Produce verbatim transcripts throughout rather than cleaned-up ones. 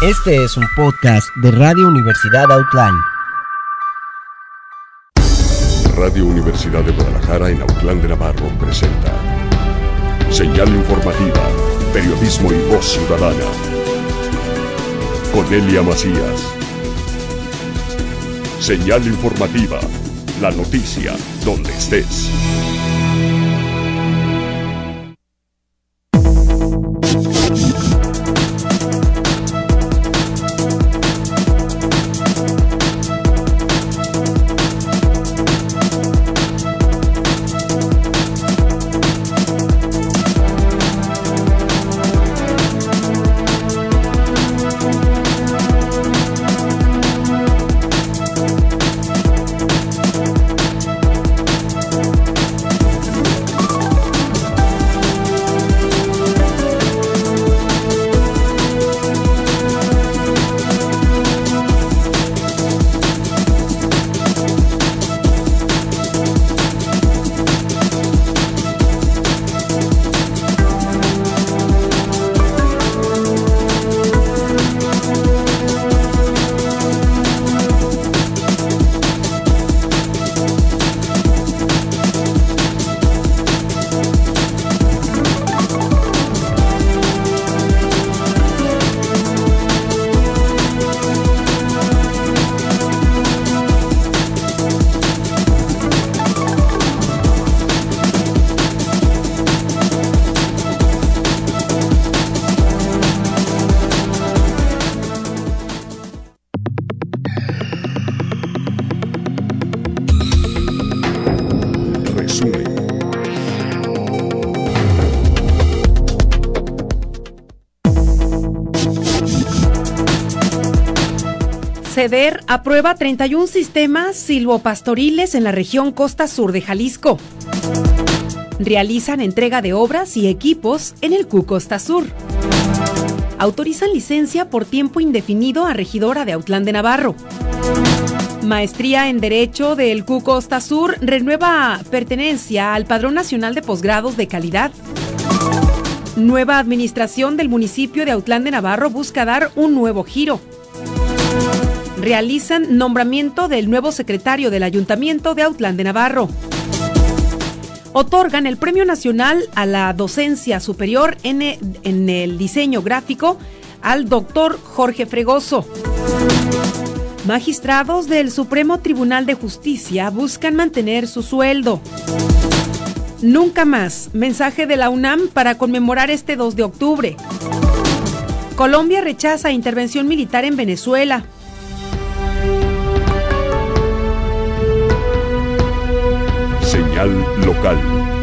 Este es un podcast de Radio Universidad Autlán. Radio Universidad de Guadalajara en Autlán de Navarro presenta Señal Informativa, Periodismo y Voz Ciudadana. Conelia Macías. Señal Informativa, la noticia donde estés. SEDER aprueba treinta y un sistemas silvopastoriles en la región Costa Sur de Jalisco. Realizan entrega de obras y equipos en el Q Costa Sur. Autorizan licencia por tiempo indefinido a regidora de Autlán de Navarro. Maestría en Derecho del Q Costa Sur renueva pertenencia al Padrón Nacional de Posgrados de Calidad. Nueva administración del municipio de Autlán de Navarro busca dar un nuevo giro. Realizan nombramiento del nuevo secretario del Ayuntamiento de Autlán de Navarro. Otorgan el Premio Nacional a la Docencia Superior en, en el diseño gráfico al doctor Jorge Fregoso. Magistrados del Supremo Tribunal de Justicia buscan mantener su sueldo. Nunca más, mensaje de la UNAM para conmemorar este dos de octubre. Colombia rechaza intervención militar en Venezuela. Señal local.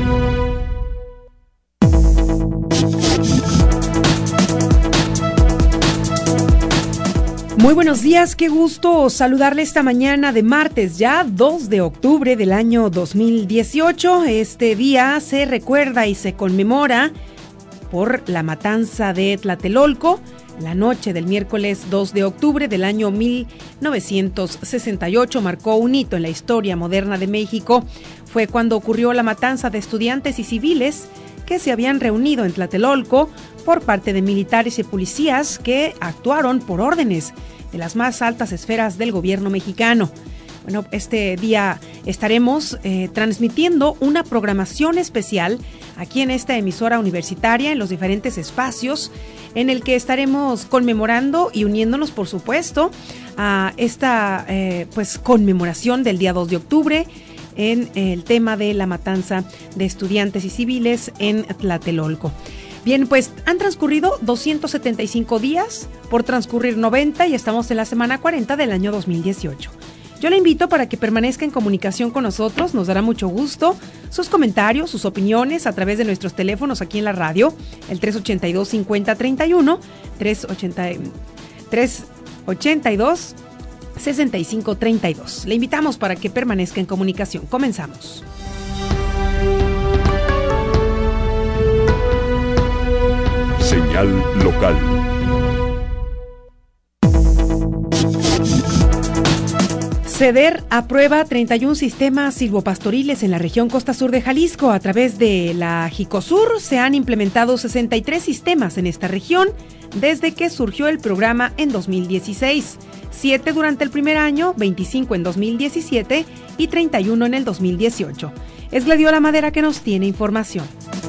Muy buenos días, qué gusto saludarle esta mañana de martes, ya dos de octubre del año dos mil dieciocho. Este día se recuerda y se conmemora por la matanza de Tlatelolco. La noche del miércoles dos de octubre del año mil novecientos sesenta y ocho marcó un hito en la historia moderna de México. Fue cuando ocurrió la matanza de estudiantes y civiles que se habían reunido en Tlatelolco por parte de militares y policías que actuaron por órdenes de las más altas esferas del gobierno mexicano. Bueno, este día estaremos eh, transmitiendo una programación especial aquí en esta emisora universitaria, en los diferentes espacios, en el que estaremos conmemorando y uniéndonos, por supuesto, a esta eh, pues conmemoración del día dos de octubre en el tema de la matanza de estudiantes y civiles en Tlatelolco. Bien, pues han transcurrido doscientos setenta y cinco días por transcurrir noventa y estamos en la semana cuarenta del año dos mil dieciocho. Yo le invito para que permanezca en comunicación con nosotros, nos dará mucho gusto sus comentarios, sus opiniones a través de nuestros teléfonos aquí en la radio, el tres ochenta y dos, cincuenta, treinta y uno, tres ochenta y dos, sesenta y cinco, treinta y dos. Le invitamos para que permanezca en comunicación. Comenzamos. Señal local. CEDER aprueba treinta y un sistemas silvopastoriles en la región costa sur de Jalisco. A través de la Jicosur se han implementado sesenta y tres sistemas en esta región desde que surgió el programa en dos mil dieciséis. siete durante el primer año, veinticinco en dos mil diecisiete y treinta y uno en el dos mil dieciocho. Es Gladiola Madera que nos tiene información.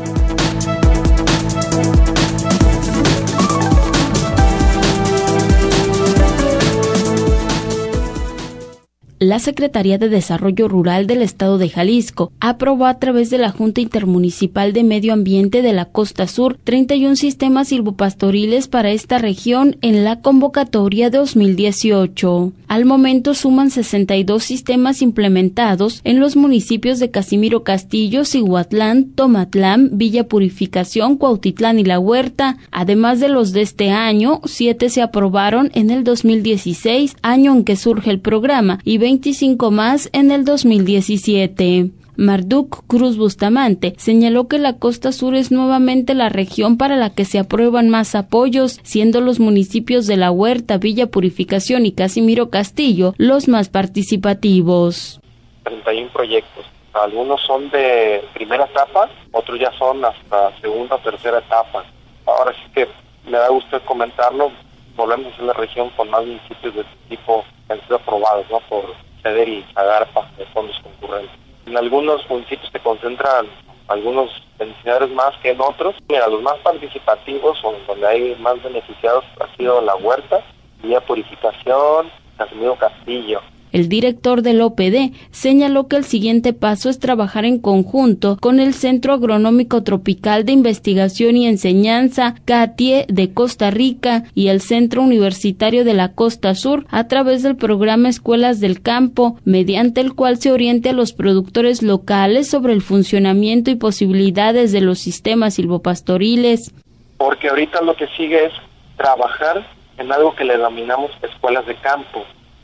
La Secretaría de Desarrollo Rural del Estado de Jalisco aprobó a través de la Junta Intermunicipal de Medio Ambiente de la Costa Sur treinta y un sistemas silvopastoriles para esta región en la convocatoria dos mil dieciocho. Al momento suman sesenta y dos sistemas implementados en los municipios de Casimiro Castillo, Cihuatlán, Tomatlán, Villa Purificación, Cuautitlán y La Huerta. Además de los de este año, siete se aprobaron en el dos mil dieciséis, año en que surge el programa, y veinticinco más en el dos mil diecisiete. Marduk Cruz Bustamante señaló que la Costa Sur es nuevamente la región para la que se aprueban más apoyos, siendo los municipios de La Huerta, Villa Purificación y Casimiro Castillo los más participativos. treinta y un proyectos. Algunos son de primera etapa, otros ya son hasta segunda o tercera etapa. Ahora sí que me da gusto comentarlo, volvemos a ser la región con más municipios de este tipo que han sido aprobados, ¿no? Por CEDER y SAGARPA de fondos concurrentes. En algunos municipios se concentran algunos beneficiarios más que en otros. Mira, los más participativos o donde hay más beneficiados ha sido La Huerta, Villa Purificación, Casimiro Castillo. El director del O P D señaló que el siguiente paso es trabajar en conjunto con el Centro Agronómico Tropical de Investigación y Enseñanza, CATIE, de Costa Rica y el Centro Universitario de la Costa Sur a través del programa Escuelas del Campo, mediante el cual se oriente a los productores locales sobre el funcionamiento y posibilidades de los sistemas silvopastoriles. Porque ahorita lo que sigue es trabajar en algo que le denominamos escuelas de campo.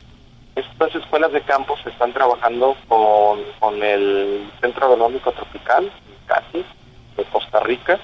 Estas escuelas de campo se están trabajando con, con el Centro Agronómico Tropical, CATI, de Costa Rica,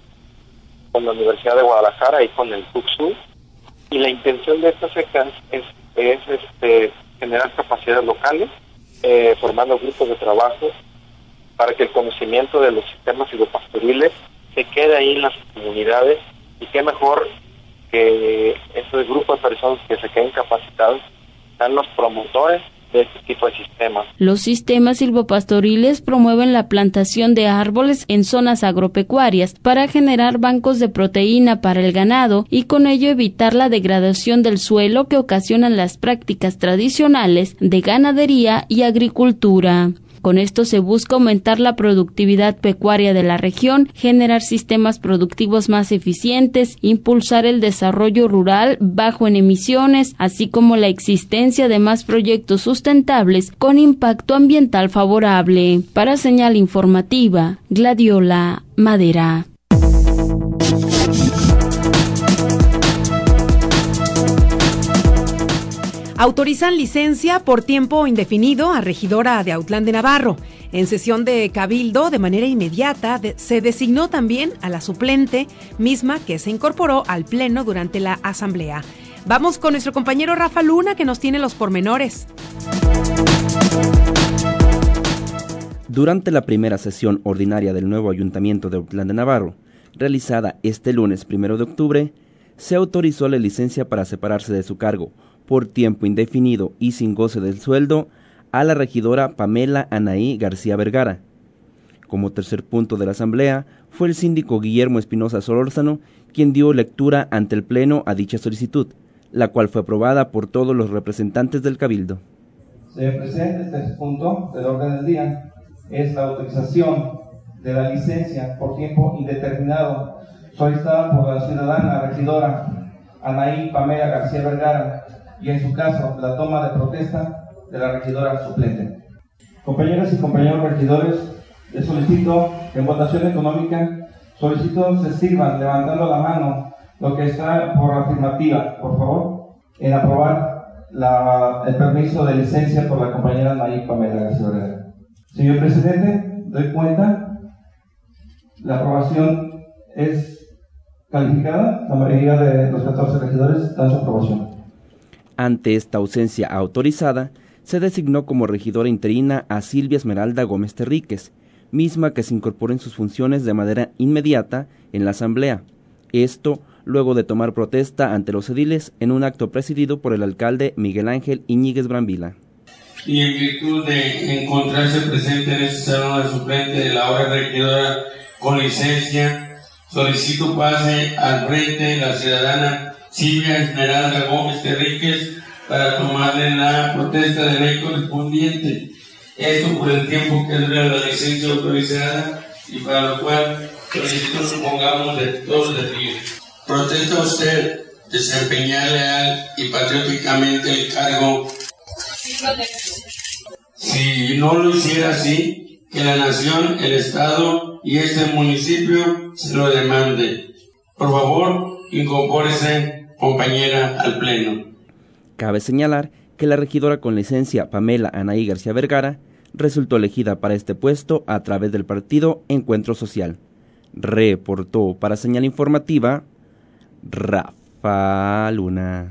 con la Universidad de Guadalajara y con el TUCSU. Y la intención de estas secas es, es este, generar capacidades locales, eh, formando grupos de trabajo para que el conocimiento de los sistemas silvopastoriles se quede ahí en las comunidades, y qué mejor que ese grupo de personas que se queden capacitados están los promotores de este tipo de sistemas. Los sistemas silvopastoriles promueven la plantación de árboles en zonas agropecuarias para generar bancos de proteína para el ganado y con ello evitar la degradación del suelo que ocasionan las prácticas tradicionales de ganadería y agricultura. Con esto se busca aumentar la productividad pecuaria de la región, generar sistemas productivos más eficientes, impulsar el desarrollo rural bajo en emisiones, así como la existencia de más proyectos sustentables con impacto ambiental favorable. Para Señal Informativa, Gladiola Madera. Autorizan licencia por tiempo indefinido a regidora de Autlán de Navarro. En sesión de cabildo, de manera inmediata, de, se designó también a la suplente, misma que se incorporó al pleno durante la asamblea. Vamos con nuestro compañero Rafa Luna, que nos tiene los pormenores. Durante la primera sesión ordinaria del nuevo Ayuntamiento de Autlán de Navarro, realizada este lunes primero de octubre, se autorizó la licencia para separarse de su cargo por tiempo indefinido y sin goce del sueldo a la regidora Pamela Anaí García Vergara. Como tercer punto de la asamblea, fue el síndico Guillermo Espinosa Solórzano quien dio lectura ante el pleno a dicha solicitud, la cual fue aprobada por todos los representantes del cabildo. Se presenta este punto del orden del día, es la autorización de la licencia por tiempo indeterminado solicitada por la ciudadana regidora Anaí Pamela García Vergara, y en su caso la toma de protesta de la regidora suplente. Compañeras y compañeros regidores, les solicito en votación económica, solicito se sirvan levantando la mano lo que está por afirmativa, por favor, en aprobar la, el permiso de licencia por la compañera Anaí Pamela García Vergara. Señor presidente, doy cuenta, la aprobación es calificada, la mayoría de los catorce regidores dan su aprobación. Ante esta ausencia autorizada, se designó como regidora interina a Silvia Esmeralda Gómez Terríquez, misma que se incorporó en sus funciones de manera inmediata en la asamblea. Esto luego de tomar protesta ante los ediles en un acto presidido por el alcalde Miguel Ángel Iñiguez Brambila. Y en virtud de encontrarse presente en este salón de suplente de la hora regidora con licencia, solicito pase al frente la ciudadana Silvia Esmeralda Gómez Terríquez para tomarle la protesta de ley correspondiente. Esto por el tiempo que dura la licencia autorizada y para lo cual solicito supongamos de todos de pie. ¿Protesta usted desempeñar leal y patrióticamente el cargo? Si no lo hiciera así, que la nación, el Estado y este municipio se lo demande. Por favor, incorpórese, compañera, al pleno. Cabe señalar que la regidora con licencia Pamela Anaí García Vergara resultó elegida para este puesto a través del partido Encuentro Social. Reportó para Señal Informativa Rafa Luna.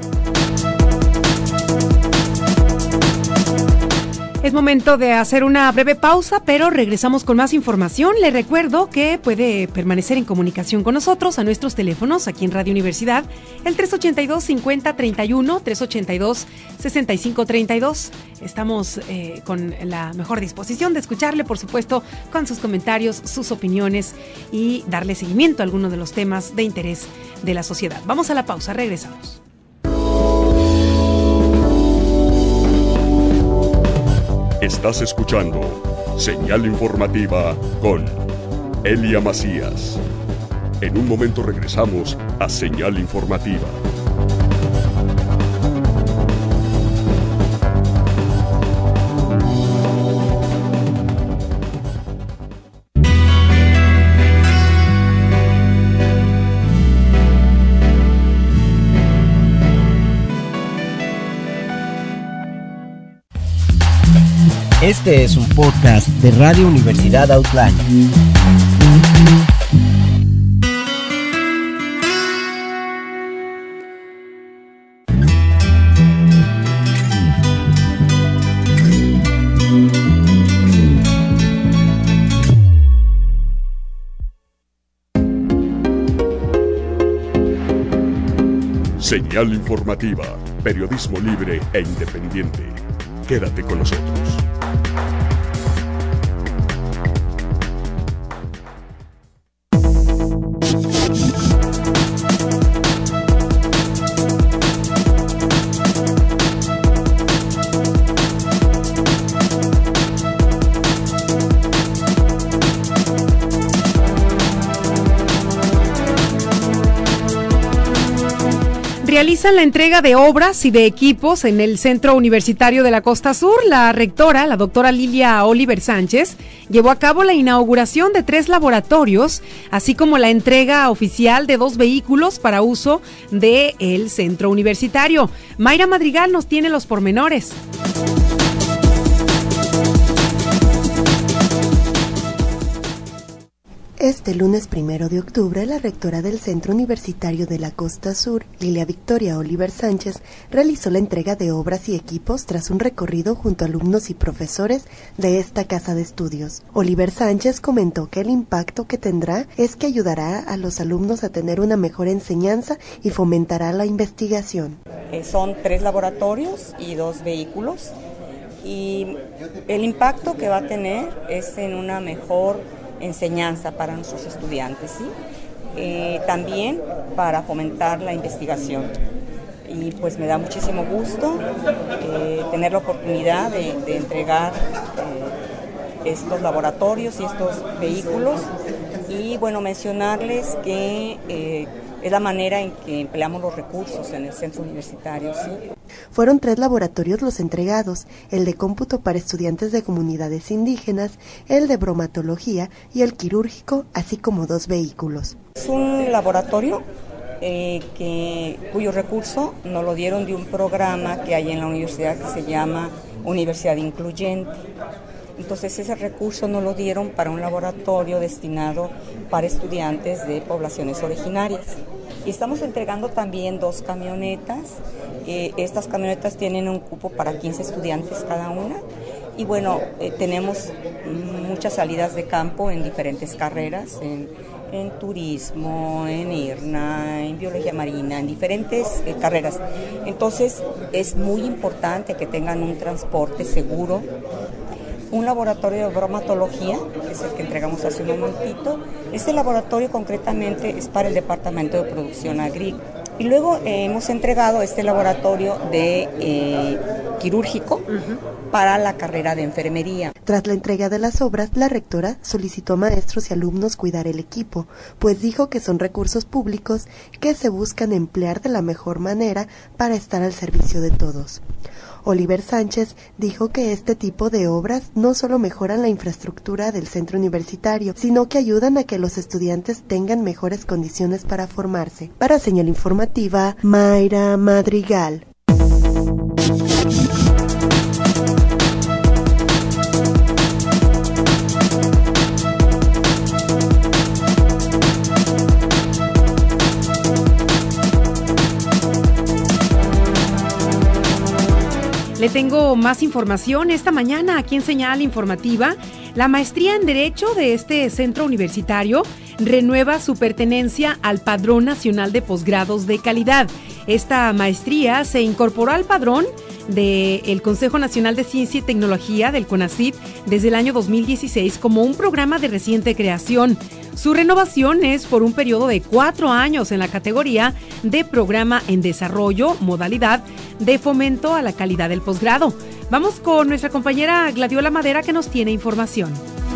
Es momento de hacer una breve pausa, pero regresamos con más información. Le recuerdo que puede permanecer en comunicación con nosotros a nuestros teléfonos aquí en Radio Universidad, el tres ochenta y dos, cincuenta, treinta y uno, tres ochenta y dos, sesenta y cinco, treinta y dos. Estamos eh, con la mejor disposición de escucharle, por supuesto, con sus comentarios, sus opiniones y darle seguimiento a algunos de los temas de interés de la sociedad. Vamos a la pausa, regresamos. Estás escuchando Señal Informativa con Elia Macías. En un momento regresamos a Señal Informativa. Este es un podcast de Radio Universidad Outline. Señal Informativa, periodismo libre e independiente. Quédate con nosotros. Realizan la entrega de obras y de equipos en el Centro Universitario de la Costa Sur. La rectora, la doctora Lilia Oliver Sánchez, llevó a cabo la inauguración de tres laboratorios, así como la entrega oficial de dos vehículos para uso del Centro Universitario. Mayra Madrigal nos tiene los pormenores. Este lunes primero de octubre, la rectora del Centro Universitario de la Costa Sur, Lilia Victoria Oliver Sánchez, realizó la entrega de obras y equipos tras un recorrido junto a alumnos y profesores de esta casa de estudios. Oliver Sánchez comentó que el impacto que tendrá es que ayudará a los alumnos a tener una mejor enseñanza y fomentará la investigación. Eh, son tres laboratorios y dos vehículos, y el impacto que va a tener es en una mejor enseñanza para nuestros estudiantes, ¿sí? Eh, también para fomentar la investigación. Y pues me da muchísimo gusto eh, tener la oportunidad de, de entregar eh, estos laboratorios y estos vehículos, y bueno, mencionarles que eh, es la manera en que empleamos los recursos en el centro universitario, ¿sí? Fueron tres laboratorios los entregados, el de cómputo para estudiantes de comunidades indígenas, el de bromatología y el quirúrgico, así como dos vehículos. Es un laboratorio eh, que, cuyo recurso nos lo dieron de un programa que hay en la universidad que se llama Universidad Incluyente. Entonces ese recurso nos lo dieron para un laboratorio destinado para estudiantes de poblaciones originarias. Y estamos entregando también dos camionetas. Eh, estas camionetas tienen un cupo para quince estudiantes cada una. Y bueno, eh, tenemos muchas salidas de campo en diferentes carreras, en, en turismo, en I R N A, en biología marina, en diferentes eh, carreras. Entonces es muy importante que tengan un transporte seguro, un laboratorio de bromatología, que es el que entregamos hace un momentito. Este laboratorio concretamente es para el Departamento de Producción Agrícola. Y luego eh, hemos entregado este laboratorio de eh, quirúrgico uh-huh. para la carrera de enfermería. Tras la entrega de las obras, la rectora solicitó a maestros y alumnos cuidar el equipo, pues dijo que son recursos públicos que se buscan emplear de la mejor manera para estar al servicio de todos. Oliver Sánchez dijo que este tipo de obras no solo mejoran la infraestructura del centro universitario, sino que ayudan a que los estudiantes tengan mejores condiciones para formarse. Para Señal Informativa, Mayra Madrigal. Le tengo más información esta mañana aquí en Señal Informativa. La maestría en Derecho de este centro universitario renueva su pertenencia al Padrón Nacional de Posgrados de Calidad. Esta maestría se incorporó al padrón del Consejo Nacional de Ciencia y Tecnología del CONACYT desde el año dos mil dieciséis como un programa de reciente creación. Su renovación es por un periodo de cuatro años en la categoría de Programa en Desarrollo, modalidad de fomento a la calidad del posgrado. Vamos con nuestra compañera Gladiola Madera, que nos tiene información.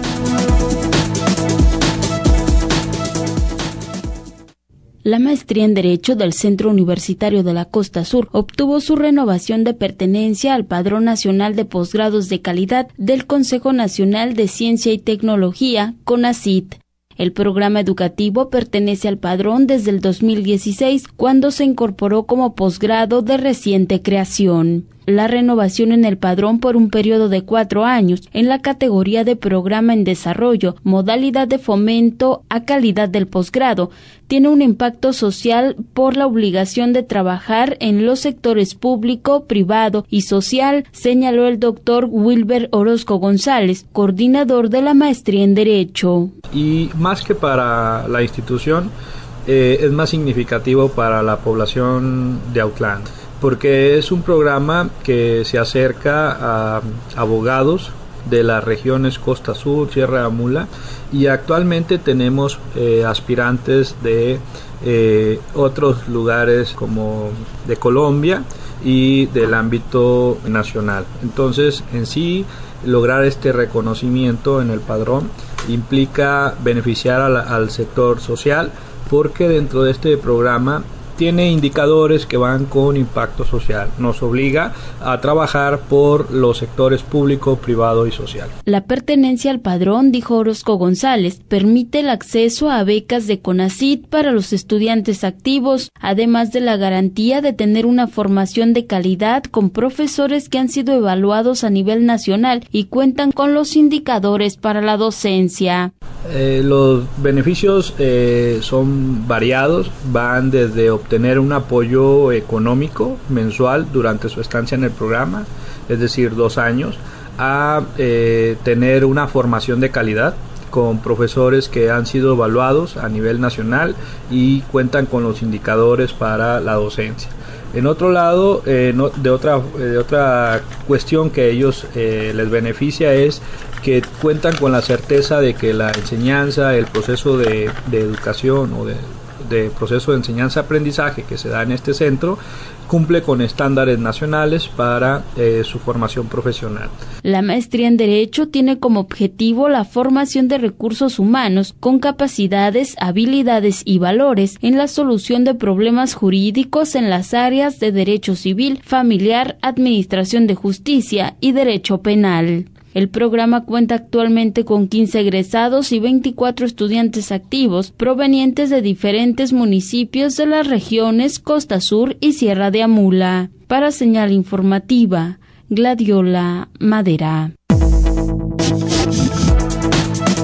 La maestría en Derecho del Centro Universitario de la Costa Sur obtuvo su renovación de pertenencia al Padrón Nacional de Posgrados de Calidad del Consejo Nacional de Ciencia y Tecnología, CONACYT. El programa educativo pertenece al padrón desde el dos mil dieciséis, cuando se incorporó como posgrado de reciente creación. La renovación en el padrón por un periodo de cuatro años en la categoría de Programa en Desarrollo, modalidad de fomento a calidad del posgrado, tiene un impacto social por la obligación de trabajar en los sectores público, privado y social, señaló el doctor Wilber Orozco González, coordinador de la maestría en Derecho. Y más que para la institución, eh, es más significativo para la población de Autlán, porque es un programa que se acerca a abogados de las regiones Costa Sur, Sierra de Amula, y actualmente tenemos eh, aspirantes de eh, otros lugares como de Colombia y del ámbito nacional. Entonces, en sí, lograr este reconocimiento en el padrón implica beneficiar al, al sector social, porque dentro de este programa tiene indicadores que van con impacto social. Nos obliga a trabajar por los sectores público, privado y social. La pertenencia al padrón, dijo Orozco González, permite el acceso a becas de CONACYT para los estudiantes activos, además de la garantía de tener una formación de calidad con profesores que han sido evaluados a nivel nacional y cuentan con los indicadores para la docencia. Eh, los beneficios eh, son variados, van desde obtener un apoyo económico mensual durante su estancia en el programa, es decir, dos años, a eh, tener una formación de calidad con profesores que han sido evaluados a nivel nacional y cuentan con los indicadores para la docencia. En otro lado, eh, no, de, otra, de otra cuestión que a ellos eh, les beneficia es que cuentan con la certeza de que la enseñanza, el proceso de, de educación o de, de proceso de enseñanza-aprendizaje que se da en este centro cumple con estándares nacionales para eh, su formación profesional. La maestría en Derecho tiene como objetivo la formación de recursos humanos con capacidades, habilidades y valores en la solución de problemas jurídicos en las áreas de derecho civil, familiar, administración de justicia y derecho penal. El programa cuenta actualmente con quince egresados y veinticuatro estudiantes activos provenientes de diferentes municipios de las regiones Costa Sur y Sierra de Amula. Para Señal Informativa, Gladiola Madera.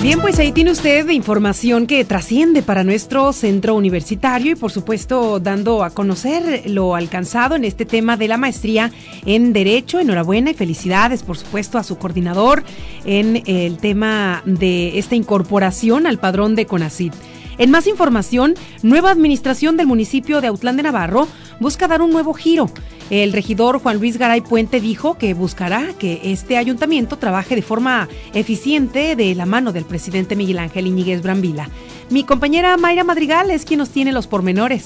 Bien, pues ahí tiene usted información que trasciende para nuestro centro universitario y por supuesto dando a conocer lo alcanzado en este tema de la maestría en Derecho. Enhorabuena y felicidades por supuesto a su coordinador en el tema de esta incorporación al padrón de CONACYT. En más información, nueva administración del municipio de Autlán de Navarro busca dar un nuevo giro. El regidor Juan Luis Garay Puente dijo que buscará que este ayuntamiento trabaje de forma eficiente de la mano del presidente Miguel Ángel Íñiguez Brambila. Mi compañera Mayra Madrigal es quien nos tiene los pormenores.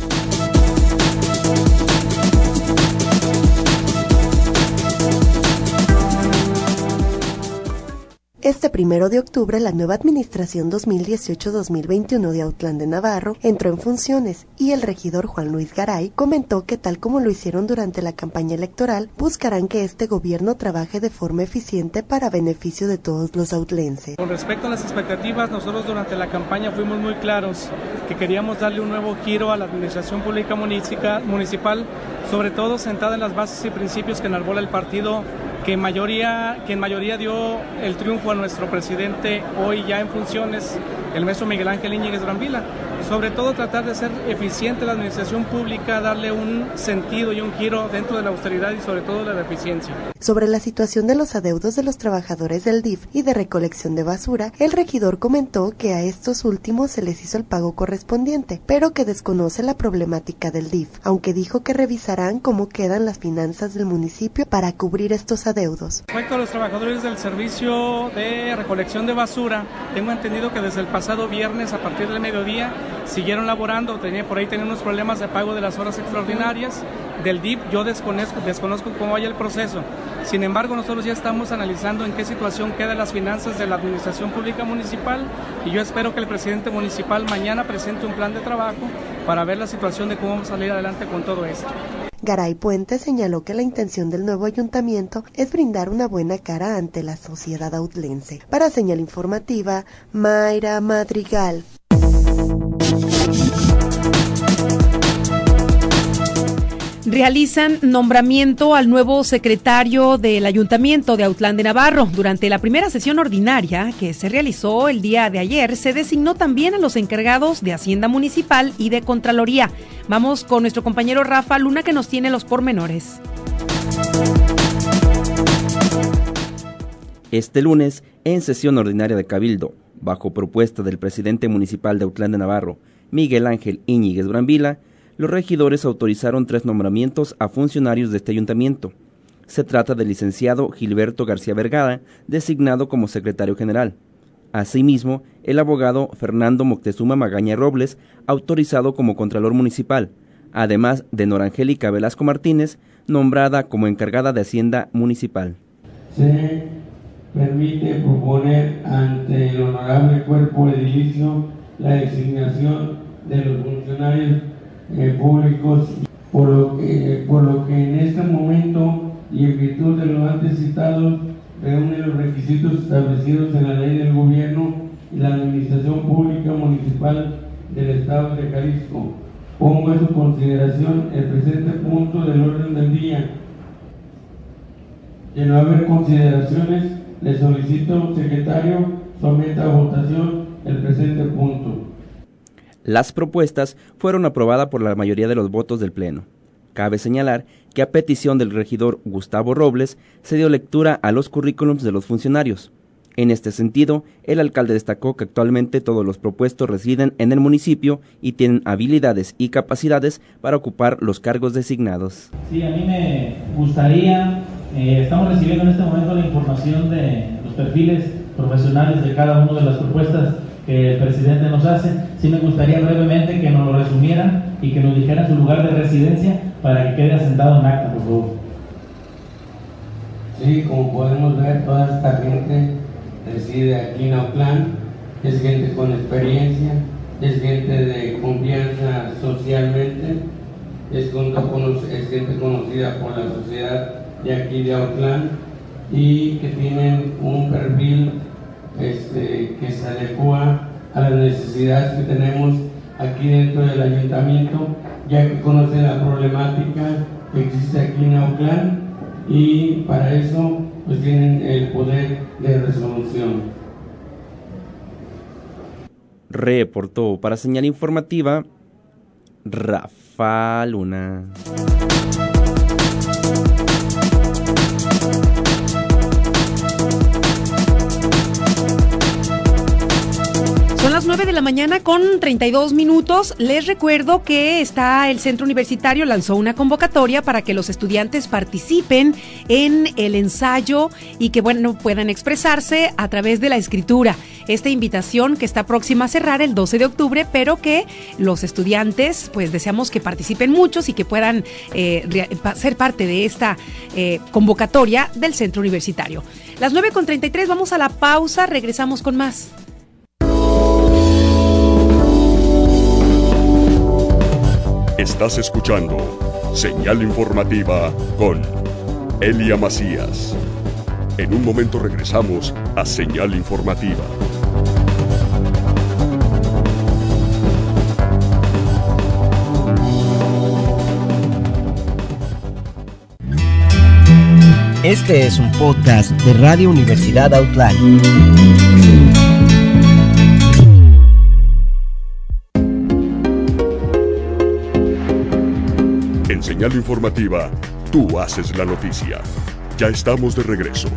Este primero de octubre, la nueva administración dos mil dieciocho dos mil veintiuno de Autlán de Navarro entró en funciones y el regidor Juan Luis Garay comentó que tal como lo hicieron durante la campaña electoral, buscarán que este gobierno trabaje de forma eficiente para beneficio de todos los autlenses. Con respecto a las expectativas, nosotros durante la campaña fuimos muy claros que queríamos darle un nuevo giro a la administración pública municipal, sobre todo sentada en las bases y principios que enarbola el partido que en mayoría, que en mayoría dio el triunfo a nuestro presidente hoy ya en funciones, el maestro Miguel Ángel Íñiguez Brambila. Sobre todo tratar de ser eficiente la administración pública, darle un sentido y un giro dentro de la austeridad y sobre todo de la eficiencia. Sobre la situación de los adeudos de los trabajadores del D I F y de recolección de basura, el regidor comentó que a estos últimos se les hizo el pago correspondiente, pero que desconoce la problemática del D I F, aunque dijo que revisarán cómo quedan las finanzas del municipio para cubrir estos adeudos. Respecto a los trabajadores del servicio de recolección de basura, tengo entendido que desde el pasado viernes a partir del mediodía siguieron laborando, tenía, por ahí tenían unos problemas de pago de las horas extraordinarias del D I F. Yo desconozco, desconozco cómo vaya el proceso. Sin embargo, nosotros ya estamos analizando en qué situación quedan las finanzas de la administración pública municipal y yo espero que el presidente municipal mañana presente un plan de trabajo para ver la situación de cómo vamos a salir adelante con todo esto. Garay Puente señaló que la intención del nuevo ayuntamiento es brindar una buena cara ante la sociedad autlense. Para Señal Informativa, Mayra Madrigal. Realizan nombramiento al nuevo secretario del Ayuntamiento de Autlán de Navarro. Durante la primera sesión ordinaria que se realizó el día de ayer, se designó también a los encargados de Hacienda Municipal y de Contraloría. Vamos con nuestro compañero Rafa Luna que nos tiene los pormenores. Este lunes, en sesión ordinaria de Cabildo, bajo propuesta del presidente municipal de Autlán de Navarro, Miguel Ángel Íñiguez Brambila, los regidores autorizaron tres nombramientos a funcionarios de este ayuntamiento. Se trata del licenciado Gilberto García Vergara, designado como secretario general. Asimismo, el abogado Fernando Moctezuma Magaña Robles, autorizado como contralor municipal, además de Nora Angélica Velasco Martínez, nombrada como encargada de Hacienda Municipal. Se permite proponer ante el honorable cuerpo edilicio la designación de los funcionarios eh, públicos, por lo, que, por lo que en este momento y en virtud de lo antes citado, reúne los requisitos establecidos en la ley del gobierno y la administración pública municipal del estado de Jalisco. Pongo a su consideración el presente punto del orden del día. De no haber consideraciones, le solicito, secretario, someta a votación el presente punto. Las propuestas fueron aprobadas por la mayoría de los votos del Pleno. Cabe señalar que a petición del regidor Gustavo Robles se dio lectura a los currículums de los funcionarios. En este sentido, el alcalde destacó que actualmente todos los propuestos residen en el municipio y tienen habilidades y capacidades para ocupar los cargos designados. Sí, a mí me gustaría, eh, estamos recibiendo en este momento la información de los perfiles profesionales de cada una de las propuestas que el presidente nos hace. Sí me gustaría brevemente que nos lo resumieran y que nos dijeran su lugar de residencia para que quede asentado en acta, por favor. Sí, como podemos ver, toda esta gente reside aquí en Autlán, es gente con experiencia, es gente de confianza socialmente, es, es gente conocida por la sociedad de aquí de Autlán y que tienen un perfil Este, que se adecua a las necesidades que tenemos aquí dentro del ayuntamiento, ya que conocen la problemática que existe aquí en Autlán y para eso pues tienen el poder de resolución. Reportó para Señal Informativa Rafa Luna. Son las nueve de la mañana con treinta y dos minutos. Les recuerdo que está el Centro Universitario, lanzó una convocatoria para que los estudiantes participen en el ensayo y que, bueno, puedan expresarse a través de la escritura. Esta invitación que está próxima a cerrar el doce de octubre, pero que los estudiantes, pues deseamos que participen muchos y que puedan eh, ser parte de esta eh, convocatoria del Centro Universitario. Las nueve con treinta y tres, vamos a la pausa, regresamos con más. Estás escuchando Señal Informativa con Elia Macías. En un momento regresamos a Señal Informativa. Este es un podcast de Radio Universidad Outland. En Señal Informativa, tú haces la noticia. Ya estamos de regreso.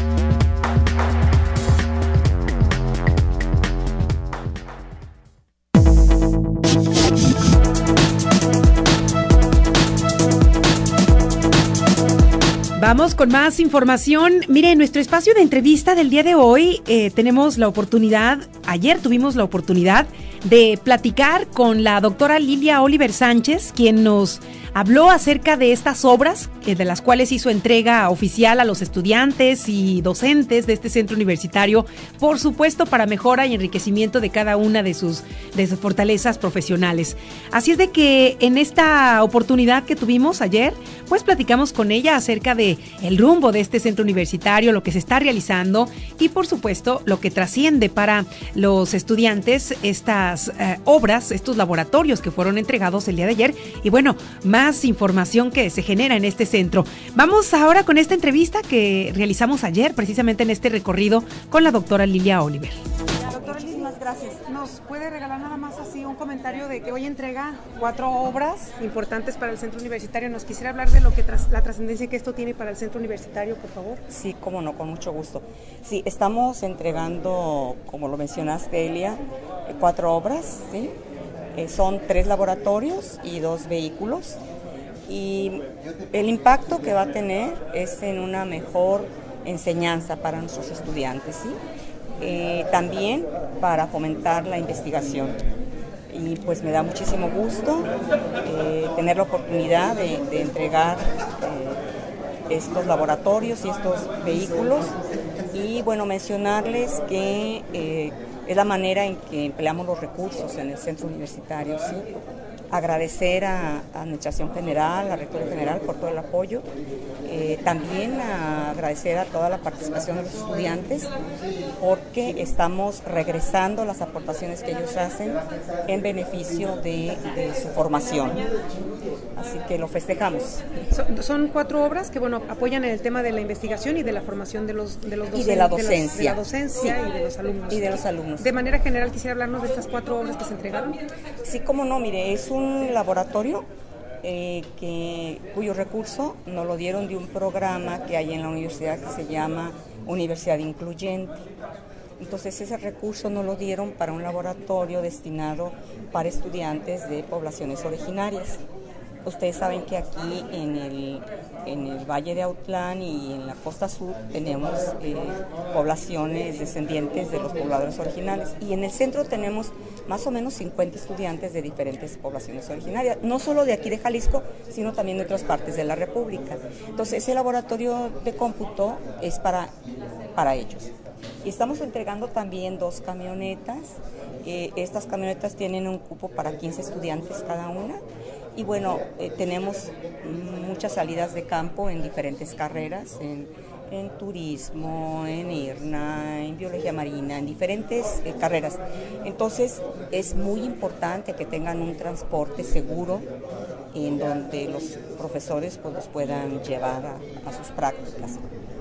Vamos con más información. Mire, en nuestro espacio de entrevista del día de hoy eh, tenemos la oportunidad, ayer tuvimos la oportunidad de platicar con la doctora Lilia Oliver Sánchez, quien nos habló acerca de estas obras, eh, de las cuales hizo entrega oficial a los estudiantes y docentes de este centro universitario, por supuesto para mejora y enriquecimiento de cada una de sus, de sus fortalezas profesionales. Así es de que en esta oportunidad que tuvimos ayer, pues platicamos con ella acerca de el rumbo de este centro universitario, lo que se está realizando y por supuesto lo que trasciende para los estudiantes estas eh, obras, estos laboratorios que fueron entregados el día de ayer y bueno, más información que se genera en este centro. Vamos ahora con esta entrevista que realizamos ayer precisamente en este recorrido con la doctora Lilia Oliver. Doctora Lilia, gracias. ¿Nos puede regalar nada más así un comentario de que hoy entrega cuatro obras importantes para el centro universitario? ¿Nos quisiera hablar de lo que tras, la trascendencia que esto tiene para el centro universitario, por favor? Sí, cómo no, con mucho gusto. Sí, estamos entregando, como lo mencionaste, Elia, cuatro obras, ¿sí? Eh, son tres laboratorios y dos vehículos. Y el impacto que va a tener es en una mejor enseñanza para nuestros estudiantes, ¿sí? Eh, también para fomentar la investigación. Y pues me da muchísimo gusto eh, tener la oportunidad de, de entregar eh, estos laboratorios y estos vehículos. Y bueno, mencionarles que eh, es la manera en que empleamos los recursos en el centro universitario, ¿sí? Agradecer a, a la Administración General, a la Rectora General por todo el apoyo, eh, también a agradecer a toda la participación de los estudiantes porque estamos regresando las aportaciones que ellos hacen en beneficio de, de su formación. Así que lo festejamos. Son, son cuatro obras que bueno apoyan en el tema de la investigación y de la formación de los, de los docentes. Y de la docencia. De, los, de la docencia sí. y de los alumnos. Y de los alumnos. De manera general, quisiera hablarnos de estas cuatro obras que se entregaron. Sí, cómo no, mire, es un un laboratorio eh, que, cuyo recurso nos lo dieron de un programa que hay en la universidad que se llama Universidad Incluyente. Entonces ese recurso nos lo dieron para un laboratorio destinado para estudiantes de poblaciones originarias. Ustedes saben que aquí en el, en el Valle de Autlán y en la costa sur tenemos eh, poblaciones descendientes de los pobladores originales y en el centro tenemos más o menos cincuenta estudiantes de diferentes poblaciones originarias, no solo de aquí de Jalisco, sino también de otras partes de la República. Entonces ese laboratorio de cómputo es para, para ellos. Y estamos entregando también dos camionetas. Eh, estas camionetas tienen un cupo para quince estudiantes cada una. Y bueno, eh, tenemos muchas salidas de campo en diferentes carreras, en, en turismo, en I R N A, en biología marina, en diferentes eh, carreras. Entonces es muy importante que tengan un transporte seguro en donde los profesores pues, los puedan llevar a, a sus prácticas.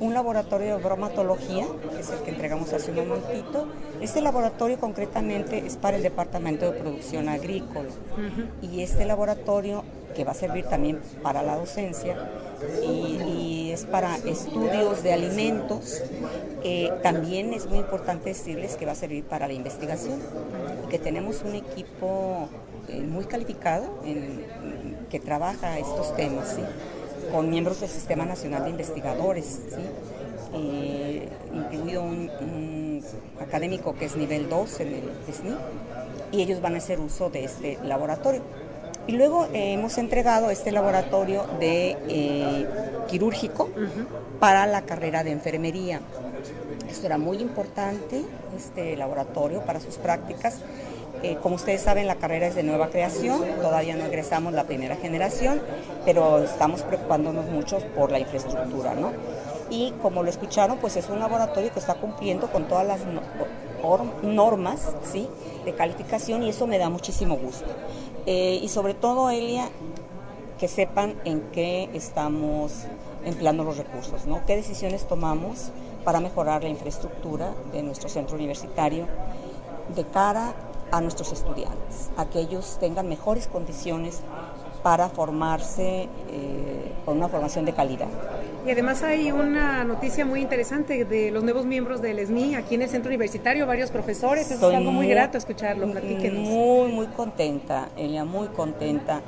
un laboratorio de bromatología, que es el que entregamos hace un momentito. Este laboratorio concretamente es para el Departamento de Producción Agrícola. Uh-huh. Y este laboratorio, que va a servir también para la docencia, y, y es para estudios de alimentos, eh, también es muy importante decirles que va a servir para la investigación, y que tenemos un equipo eh, muy calificado en, que trabaja estos temas, ¿sí? Con miembros del Sistema Nacional de Investigadores, ¿sí? eh, incluido un, un académico que es nivel dos en el S N I, y ellos van a hacer uso de este laboratorio. Y luego eh, hemos entregado este laboratorio de eh, quirúrgico uh-huh. para la carrera de enfermería. Esto era muy importante, este laboratorio, para sus prácticas. Eh, como ustedes saben, la carrera es de nueva creación, todavía no egresamos la primera generación, pero estamos preocupándonos mucho por la infraestructura, ¿no? Y como lo escucharon, pues es un laboratorio que está cumpliendo con todas las no, or, normas, ¿sí?, de calificación, y eso me da muchísimo gusto. Eh, y sobre todo, Elia, que sepan en qué estamos empleando los recursos, ¿no? Qué decisiones tomamos para mejorar la infraestructura de nuestro centro universitario de cara a nuestros estudiantes, a que ellos tengan mejores condiciones para formarse eh, con una formación de calidad. Y además hay una noticia muy interesante de los nuevos miembros del S N I aquí en el centro universitario, varios profesores. Eso Estoy es algo muy, muy grato escucharlo, platíquenos. Muy, muy contenta, Elia, muy contenta.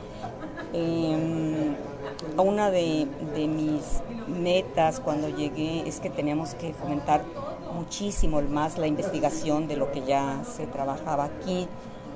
Eh, una de, de mis metas cuando llegué es que teníamos que fomentar muchísimo más la investigación de lo que ya se trabajaba aquí.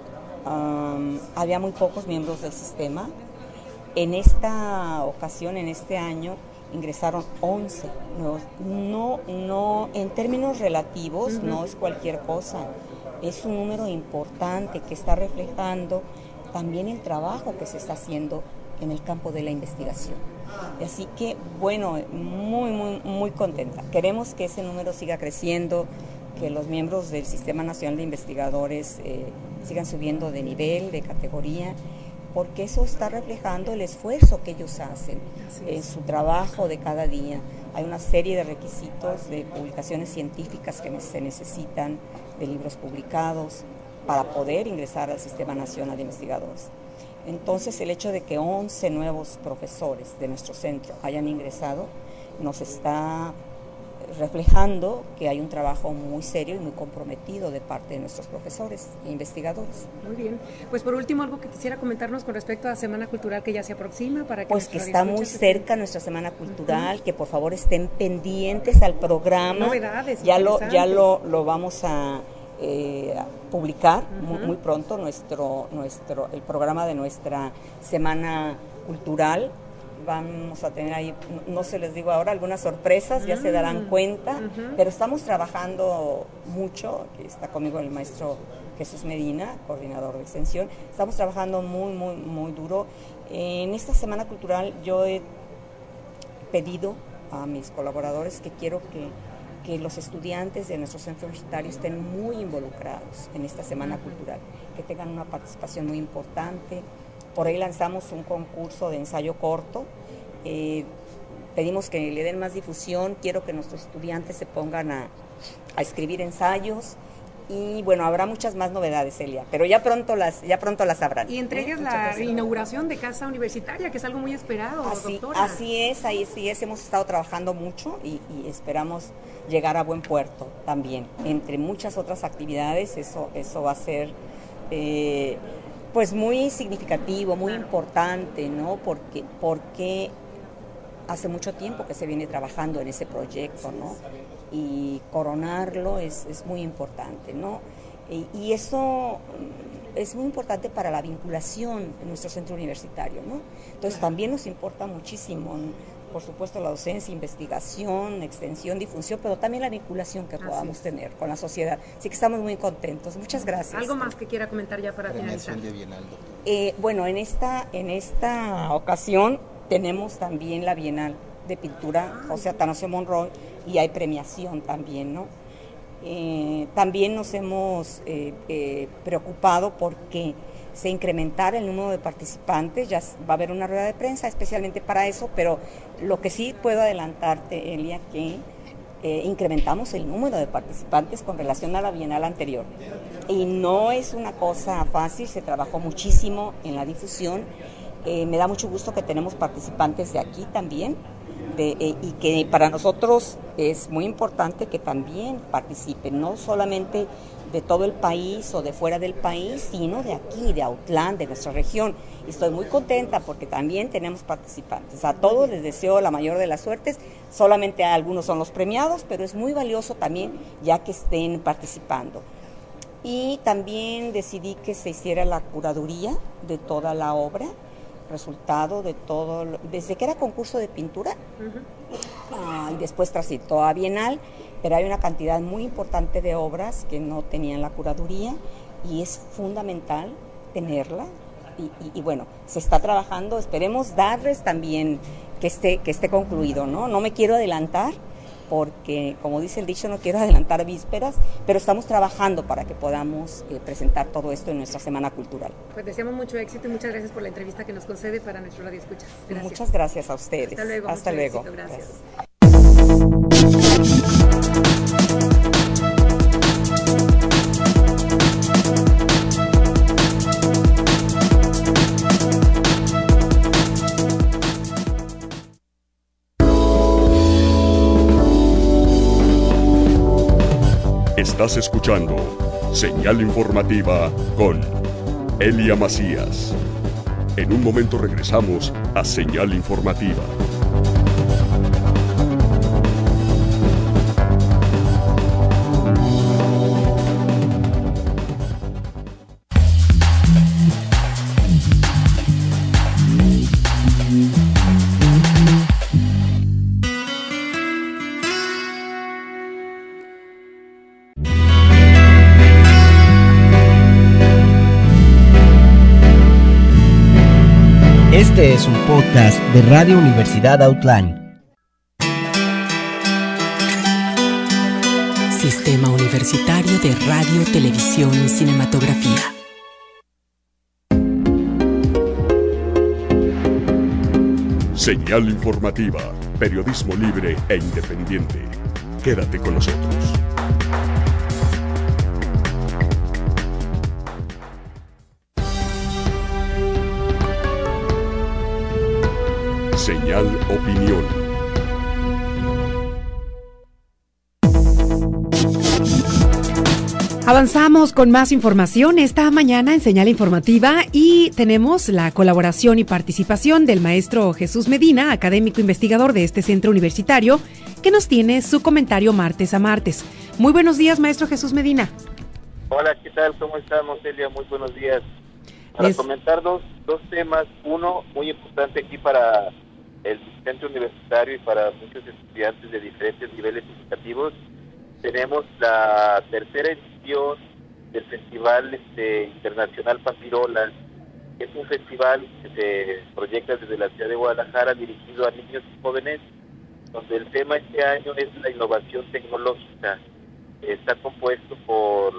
Um, había muy pocos miembros del sistema. En esta ocasión, en este año, ingresaron once nuevos. No, no, en términos relativos, uh-huh. no es cualquier cosa. Es un número importante que está reflejando también el trabajo que se está haciendo en el campo de la investigación. Así que, bueno, muy, muy, muy contenta. Queremos que ese número siga creciendo, que los miembros del Sistema Nacional de Investigadores eh, sigan subiendo de nivel, de categoría, porque eso está reflejando el esfuerzo que ellos hacen en su trabajo de cada día. Hay una serie de requisitos de publicaciones científicas que se necesitan, de libros publicados, para poder ingresar al Sistema Nacional de Investigadores. Entonces, el hecho de que once nuevos profesores de nuestro centro hayan ingresado nos está reflejando que hay un trabajo muy serio y muy comprometido de parte de nuestros profesores e investigadores. Muy bien. Pues por último, algo que quisiera comentarnos con respecto a la Semana Cultural que ya se aproxima. Para que pues que está muy cerca nuestra Semana Cultural, uh-huh. que por favor estén pendientes al programa. Novedades. Ya lo, ya lo, lo vamos a... Eh, a publicar uh-huh. muy, muy pronto nuestro nuestro el programa de nuestra Semana Cultural. Vamos a tener ahí, no se les digo ahora, algunas sorpresas, uh-huh. ya se darán cuenta, uh-huh. pero estamos trabajando mucho. Aquí está conmigo el maestro Jesús Medina, coordinador de extensión. Estamos trabajando muy, muy, muy duro. En esta Semana Cultural yo he pedido a mis colaboradores que quiero que que los estudiantes de nuestro centro universitario estén muy involucrados en esta Semana Cultural, que tengan una participación muy importante. Por ahí lanzamos un concurso de ensayo corto, eh, pedimos que le den más difusión, quiero que nuestros estudiantes se pongan a, a escribir ensayos. Y bueno, habrá muchas más novedades, Elia, pero ya pronto las ya pronto las sabrán. Y entregues ¿eh? la inauguración de Casa Universitaria, que es algo muy esperado, así, doctora. Así es, ahí sí es, hemos estado trabajando mucho y, y esperamos llegar a buen puerto también. Entre muchas otras actividades, eso eso va a ser eh, pues muy significativo, muy importante, ¿no? Porque porque hace mucho tiempo que se viene trabajando en ese proyecto, ¿no? Y coronarlo es, es muy importante, ¿no? Y, y eso es muy importante para la vinculación en nuestro centro universitario, ¿no? Entonces también nos importa muchísimo, por supuesto, la docencia, investigación, extensión, difusión, pero también la vinculación que podamos tener con la sociedad. Así que estamos muy contentos. Muchas gracias. ¿Algo más que quiera comentar ya para finalizar? De Bienal, eh, bueno, en esta, en esta ocasión tenemos también la Bienal de Pintura José Atanasio Monroy, y hay premiación también, ¿no? Eh, también nos hemos eh, eh, preocupado porque se incrementara el número de participantes. Ya va a haber una rueda de prensa especialmente para eso, pero lo que sí puedo adelantarte, Elia, que eh, incrementamos el número de participantes con relación a la Bienal anterior. Y no es una cosa fácil, se trabajó muchísimo en la difusión. Eh, me da mucho gusto que tenemos participantes de aquí también, de, eh, y que para nosotros es muy importante que también participen, no solamente de todo el país o de fuera del país, sino de aquí, de Autlán, de nuestra región. Y estoy muy contenta porque también tenemos participantes. A todos les deseo la mayor de las suertes, solamente a algunos son los premiados, pero es muy valioso también ya que estén participando. Y también decidí que se hiciera la curaduría de toda la obra, resultado de todo, desde que era concurso de pintura, uh-huh. ah, y después transitó a Bienal, pero hay una cantidad muy importante de obras que no tenían la curaduría y es fundamental tenerla y, y, y bueno, se está trabajando, esperemos darles también que esté, que esté concluido, ¿no? No me quiero adelantar porque, como dice el dicho, no quiero adelantar vísperas, pero estamos trabajando para que podamos eh, presentar todo esto en nuestra Semana Cultural. Pues deseamos mucho éxito y muchas gracias por la entrevista que nos concede para nuestro Radio Escuchas. Gracias. Muchas gracias a ustedes. Hasta luego. Hasta luego. Éxito, gracias. gracias. Estás escuchando Señal Informativa con Elia Macías. En un momento regresamos a Señal Informativa. Este es un podcast de Radio Universidad Autlán. Sistema Universitario de Radio, Televisión y Cinematografía. Señal Informativa, periodismo libre e independiente. Quédate con nosotros. Señal Opinión. Avanzamos con más información esta mañana en Señal Informativa y tenemos la colaboración y participación del maestro Jesús Medina, académico investigador de este centro universitario, que nos tiene su comentario martes a martes. Muy buenos días, maestro Jesús Medina. Hola, ¿qué tal? ¿Cómo estamos, Celia? Muy buenos días. Para es... comentar dos, dos temas, uno muy importante aquí para el centro universitario y para muchos estudiantes de diferentes niveles educativos. Tenemos la tercera edición del Festival este, Internacional Papirolas. Es un festival que se proyecta desde la ciudad de Guadalajara dirigido a niños y jóvenes, donde el tema este año es la innovación tecnológica. Está compuesto por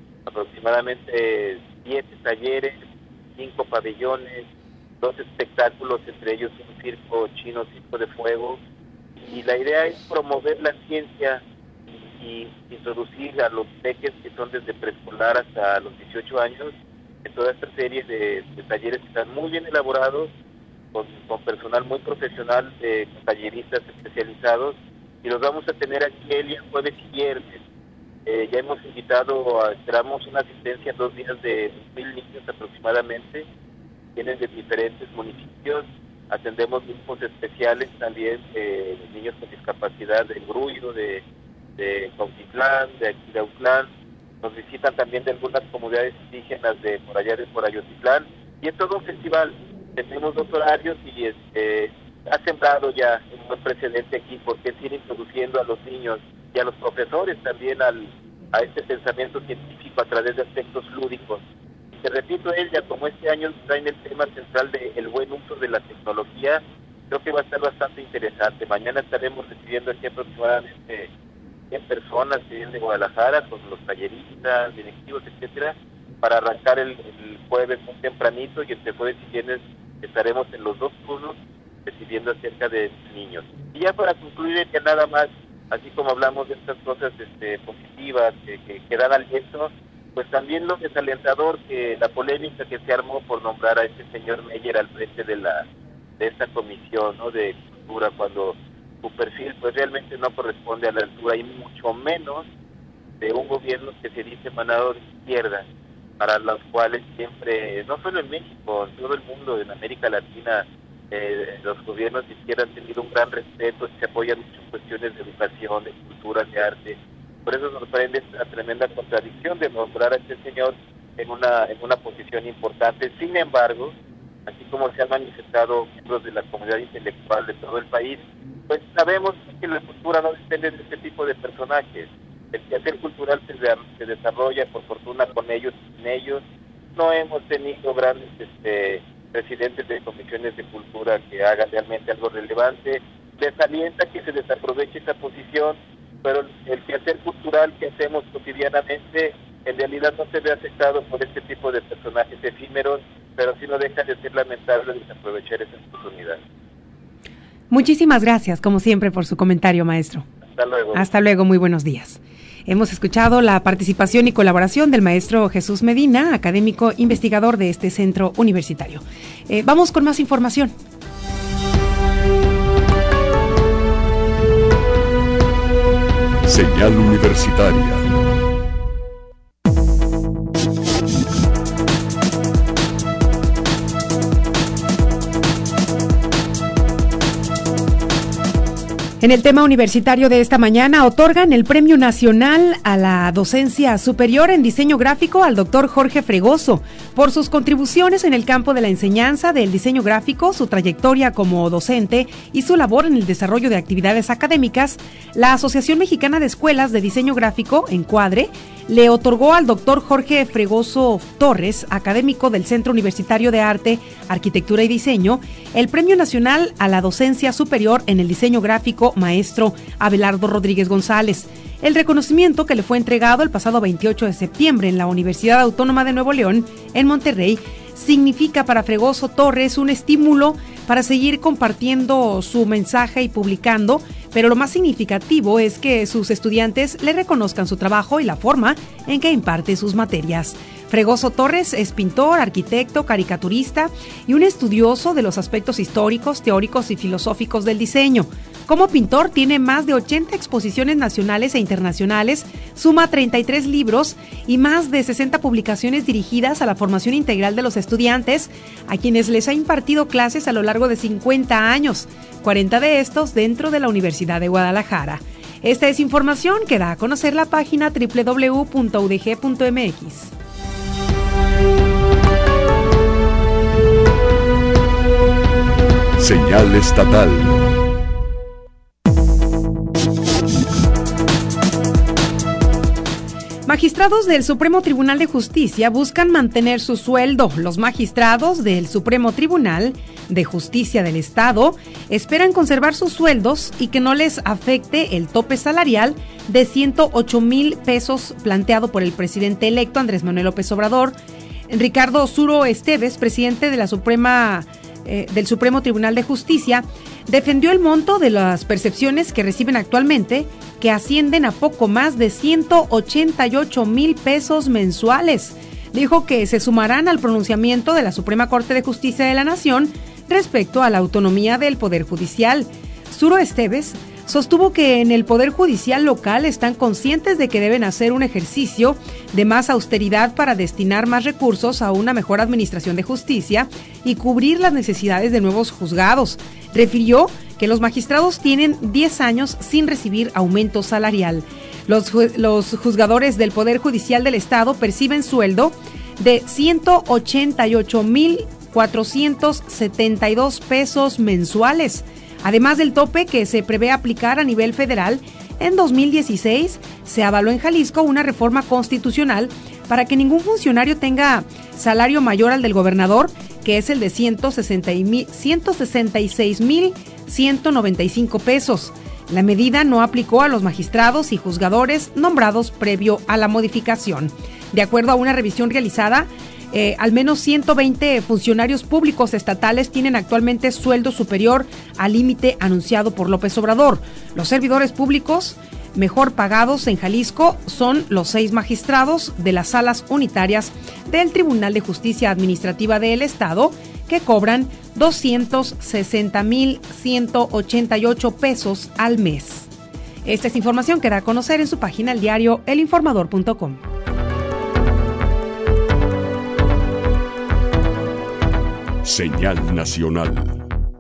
aproximadamente siete talleres, cinco pabellones, dos espectáculos, entre ellos un circo chino, circo de fuego, y la idea es promover la ciencia y, y introducir a los peques que son desde preescolar hasta los dieciocho años en toda esta serie de, de talleres que están muy bien elaborados, con, con personal muy profesional, eh, con talleristas especializados, y los vamos a tener aquí el jueves y viernes. Eh, ya hemos invitado, a, esperamos una asistencia en dos días de mil niños aproximadamente, vienen de diferentes municipios, atendemos grupos especiales también, eh, niños con discapacidad de Grullo, de, de Cautitlán, de aquí de Autlán, nos visitan también de algunas comunidades indígenas de por allá de por Ayotitlán, y es todo un festival, tenemos dos horarios y este, ha sembrado ya un buen precedente aquí, porque es ir introduciendo a los niños y a los profesores también al, a este pensamiento científico a través de aspectos lúdicos. Te repito, ella, como este año traen el tema central del buen uso de la tecnología, creo que va a estar bastante interesante. Mañana estaremos recibiendo aquí aproximadamente cien personas que vienen de Guadalajara, con los talleristas, directivos, etcétera, para arrancar el, el jueves muy tempranito, y entre jueves y viernes estaremos en los dos turnos recibiendo a cerca de niños. Y ya para concluir, que nada más, así como hablamos de estas cosas este, positivas que, que, que dan aliento, pues también lo desalentador que la polémica que se armó por nombrar a este señor Meyer al frente de la de esta comisión, ¿no?, de cultura, cuando su perfil pues realmente no corresponde a la altura, y mucho menos de un gobierno que se dice emanado de izquierda, para los cuales siempre, no solo en México, en todo el mundo, en América Latina, eh, los gobiernos de izquierda han tenido un gran respeto y se apoyan mucho en cuestiones de educación, de cultura, de arte. Por eso nos sorprende esta tremenda contradicción de nombrar a este señor en una en una posición importante. Sin embargo, así como se han manifestado miembros de la comunidad intelectual de todo el país, pues sabemos que la cultura no depende de este tipo de personajes. El quehacer cultural se, de, se desarrolla, por fortuna, con ellos y sin ellos. No hemos tenido grandes este, presidentes de comisiones de cultura que hagan realmente algo relevante. Desalienta que se desaproveche esa posición, pero el quehacer cultural que hacemos cotidianamente en realidad no se ve afectado por este tipo de personajes efímeros, pero sí no deja de ser lamentable desaprovechar esa oportunidad. Muchísimas gracias, como siempre, por su comentario, maestro. Hasta luego. Hasta luego, muy buenos días. Hemos escuchado la participación y colaboración del maestro Jesús Medina, académico investigador de este centro universitario. Eh, vamos con más información. Señal Universitaria. En el tema universitario de esta mañana, otorgan el Premio Nacional a la Docencia Superior en Diseño Gráfico al doctor Jorge Fregoso por sus contribuciones en el campo de la enseñanza del diseño gráfico, su trayectoria como docente y su labor en el desarrollo de actividades académicas. La Asociación Mexicana de Escuelas de Diseño Gráfico, Encuadre, le otorgó al doctor Jorge Fregoso Torres, académico del Centro Universitario de Arte, Arquitectura y Diseño, el Premio Nacional a la Docencia Superior en el Diseño Gráfico, maestro Abelardo Rodríguez González. El reconocimiento, que le fue entregado el pasado veintiocho de septiembre en la Universidad Autónoma de Nuevo León, en Monterrey, significa para Fregoso Torres un estímulo para seguir compartiendo su mensaje y publicando, pero lo más significativo es que sus estudiantes le reconozcan su trabajo y la forma en que imparte sus materias. Fregoso Torres es pintor, arquitecto, caricaturista y un estudioso de los aspectos históricos, teóricos y filosóficos del diseño. Como pintor tiene más de ochenta exposiciones nacionales e internacionales, suma treinta y tres libros y más de sesenta publicaciones dirigidas a la formación integral de los estudiantes, a quienes les ha impartido clases a lo largo de cincuenta años, cuarenta de estos dentro de la Universidad de Guadalajara. Esta es información que da a conocer la página doble u doble u doble u punto u d g punto m x. Señal estatal. Magistrados del Supremo Tribunal de Justicia buscan mantener su sueldo. Los magistrados del Supremo Tribunal de Justicia del Estado esperan conservar sus sueldos y que no les afecte el tope salarial de ciento ocho mil pesos planteado por el presidente electo Andrés Manuel López Obrador. Ricardo Suro Esteves, presidente de la Suprema eh, del Supremo Tribunal de Justicia, defendió el monto de las percepciones que reciben actualmente, que ascienden a poco más de ciento ochenta y ocho mil pesos mensuales. Dijo que se sumarán al pronunciamiento de la Suprema Corte de Justicia de la Nación respecto a la autonomía del Poder Judicial. Suro Esteves sostuvo que en el Poder Judicial local están conscientes de que deben hacer un ejercicio de más austeridad para destinar más recursos a una mejor administración de justicia y cubrir las necesidades de nuevos juzgados. Refirió que los magistrados tienen diez años sin recibir aumento salarial. Los, los juzgadores del Poder Judicial del Estado perciben sueldo de ciento ochenta y ocho mil cuatrocientos setenta y dos pesos mensuales, además del tope que se prevé aplicar a nivel federal. En dos mil dieciséis se avaló en Jalisco una reforma constitucional para que ningún funcionario tenga salario mayor al del gobernador, que es el de ciento sesenta y seis mil ciento noventa y cinco pesos. La medida no aplicó a los magistrados y juzgadores nombrados previo a la modificación. De acuerdo a una revisión realizada, eh, al menos ciento veinte funcionarios públicos estatales tienen actualmente sueldo superior al límite anunciado por López Obrador. Los servidores públicos mejor pagados en Jalisco son los seis magistrados de las salas unitarias del Tribunal de Justicia Administrativa del Estado, que cobran doscientos sesenta mil ciento ochenta y ocho pesos al mes. Esta es información que da a conocer en su página el diario el informador punto com. Señal nacional.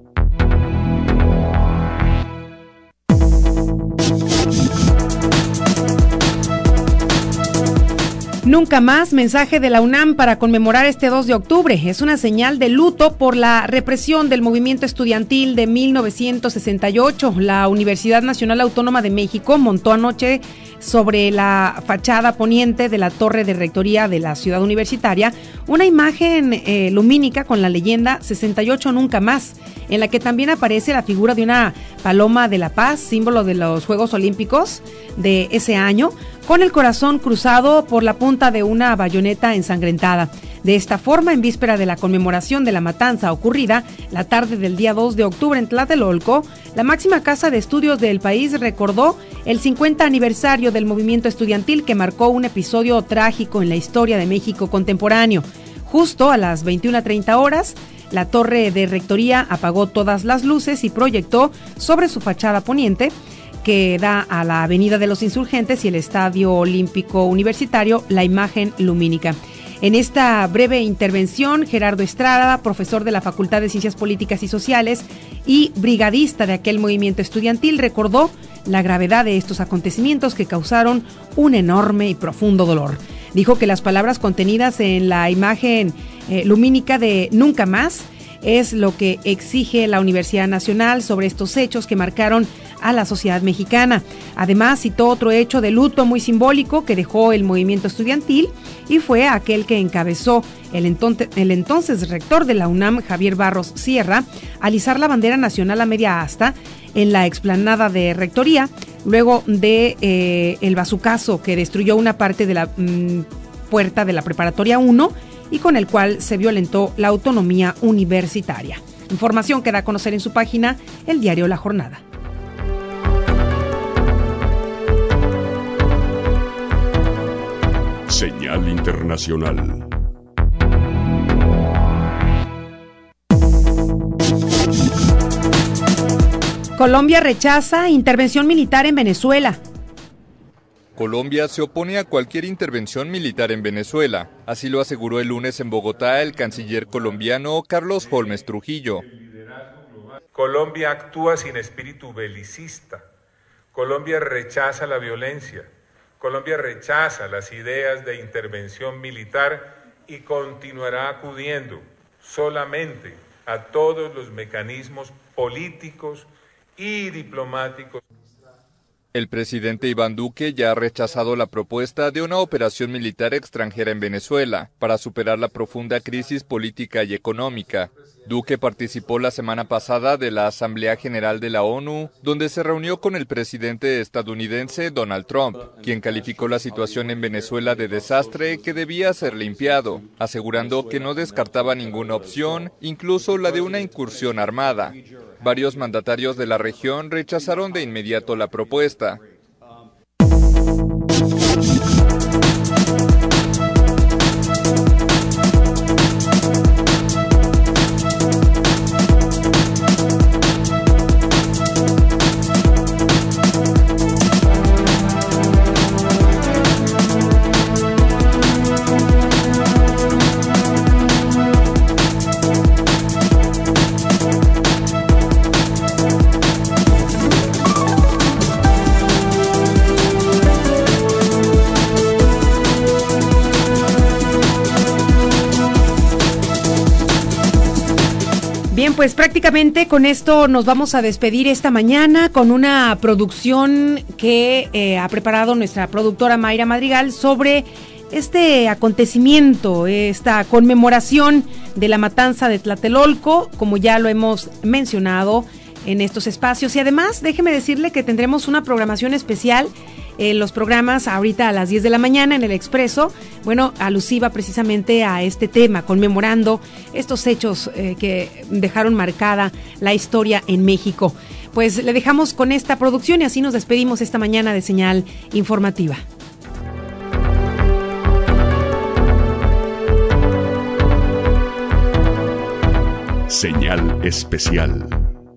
Nunca más, mensaje de la UNAM para conmemorar este dos de octubre. Es una señal de luto por la represión del movimiento estudiantil de mil novecientos sesenta y ocho. La Universidad Nacional Autónoma de México montó anoche sobre la fachada poniente de la torre de rectoría de la ciudad universitaria una imagen eh, lumínica con la leyenda sesenta y ocho nunca más, en la que también aparece la figura de una paloma de la paz, símbolo de los Juegos Olímpicos de ese año, con el corazón cruzado por la punta de una bayoneta ensangrentada. De esta forma, en víspera de la conmemoración de la matanza ocurrida la tarde del día dos de octubre en Tlatelolco, la máxima casa de estudios del país recordó el cincuenta aniversario del movimiento estudiantil que marcó un episodio trágico en la historia de México contemporáneo. Justo a las veintiuna treinta horas, la torre de rectoría apagó todas las luces y proyectó sobre su fachada poniente, que da a la Avenida de los Insurgentes y el Estadio Olímpico Universitario, la imagen lumínica. En esta breve intervención, Gerardo Estrada, profesor de la Facultad de Ciencias Políticas y Sociales y brigadista de aquel movimiento estudiantil, recordó la gravedad de estos acontecimientos que causaron un enorme y profundo dolor. Dijo que las palabras contenidas en la imagen eh, lumínica de Nunca Más es lo que exige la Universidad Nacional sobre estos hechos que marcaron a la sociedad mexicana. Además, citó otro hecho de luto muy simbólico que dejó el movimiento estudiantil y fue aquel que encabezó el entonces, el entonces rector de la UNAM, Javier Barros Sierra, al izar la bandera nacional a media asta en la explanada de rectoría, luego de eh, el bazucazo que destruyó una parte de la mmm, puerta de la preparatoria uno y con el cual se violentó la autonomía universitaria. Información que da a conocer en su página el diario La Jornada. Señal internacional. Colombia rechaza intervención militar en Venezuela. Colombia se opone a cualquier intervención militar en Venezuela, así lo aseguró el lunes en Bogotá el canciller colombiano Carlos Holmes Trujillo. Colombia actúa sin espíritu belicista. Colombia rechaza la violencia. Colombia rechaza las ideas de intervención militar y continuará acudiendo solamente a todos los mecanismos políticos y diplomáticos. El presidente Iván Duque ya ha rechazado la propuesta de una operación militar extranjera en Venezuela para superar la profunda crisis política y económica. Duque participó la semana pasada de la Asamblea General de la ONU, donde se reunió con el presidente estadounidense Donald Trump, quien calificó la situación en Venezuela de desastre que debía ser limpiado, asegurando que no descartaba ninguna opción, incluso la de una incursión armada. Varios mandatarios de la región rechazaron de inmediato la propuesta. Pues prácticamente con esto nos vamos a despedir esta mañana con una producción que eh, ha preparado nuestra productora Mayra Madrigal sobre este acontecimiento, esta conmemoración de la matanza de Tlatelolco, como ya lo hemos mencionado en estos espacios. Y además, déjeme decirle que tendremos una programación especial en los programas ahorita a las diez de la mañana en el Expreso, bueno, alusiva precisamente a este tema, conmemorando estos hechos eh, que dejaron marcada la historia en México. Pues le dejamos con esta producción y así nos despedimos esta mañana de Señal Informativa. Señal especial.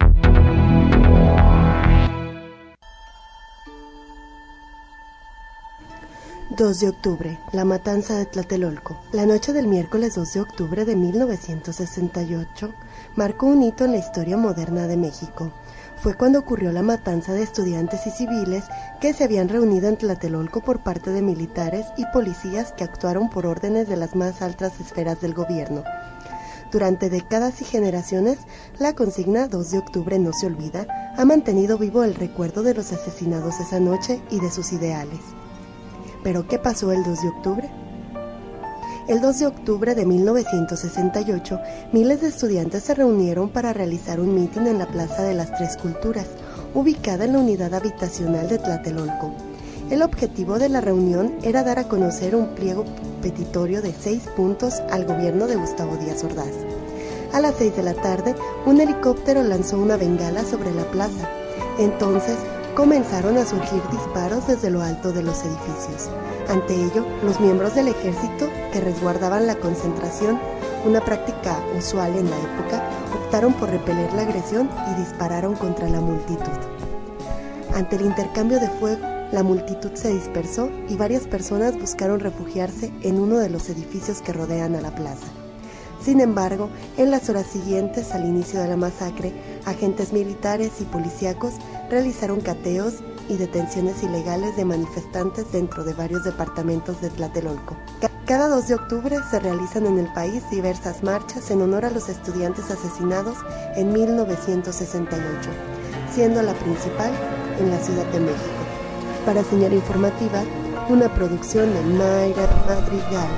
dos de octubre, la matanza de Tlatelolco. La noche del miércoles dos de octubre de mil novecientos sesenta y ocho marcó un hito en la historia moderna de México. Fue cuando ocurrió la matanza de estudiantes y civiles que se habían reunido en Tlatelolco por parte de militares y policías que actuaron por órdenes de las más altas esferas del gobierno. Durante décadas y generaciones, la consigna dos de octubre no se olvida ha mantenido vivo el recuerdo de los asesinados esa noche y de sus ideales. ¿Pero qué pasó el dos de octubre? El dos de octubre de mil novecientos sesenta y ocho, miles de estudiantes se reunieron para realizar un mitin en la Plaza de las Tres Culturas, ubicada en la unidad habitacional de Tlatelolco. El objetivo de la reunión era dar a conocer un pliego petitorio de seis puntos al gobierno de Gustavo Díaz Ordaz. A las seis de la tarde, un helicóptero lanzó una bengala sobre la plaza. Entonces, comenzaron a surgir disparos desde lo alto de los edificios. Ante ello, los miembros del ejército que resguardaban la concentración, una práctica usual en la época, optaron por repeler la agresión y dispararon contra la multitud. Ante el intercambio de fuego, la multitud se dispersó y varias personas buscaron refugiarse en uno de los edificios que rodean a la plaza. Sin embargo, en las horas siguientes al inicio de la masacre, agentes militares y policíacos realizaron cateos y detenciones ilegales de manifestantes dentro de varios departamentos de Tlatelolco. Cada dos de octubre se realizan en el país diversas marchas en honor a los estudiantes asesinados en mil novecientos sesenta y ocho, siendo la principal en la Ciudad de México. Para Señal Informativa, una producción de Mayra Madrigal.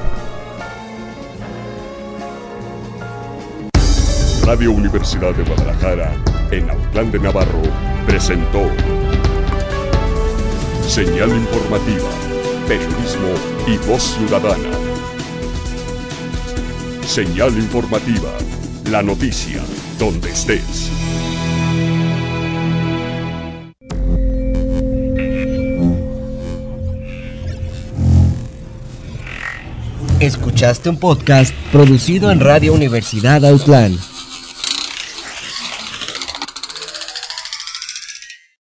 Radio Universidad de Guadalajara, en Autlán de Navarro, presentó Señal Informativa, periodismo y voz ciudadana. Señal Informativa, la noticia, donde estés. Escuchaste un podcast producido en Radio Universidad Autlán.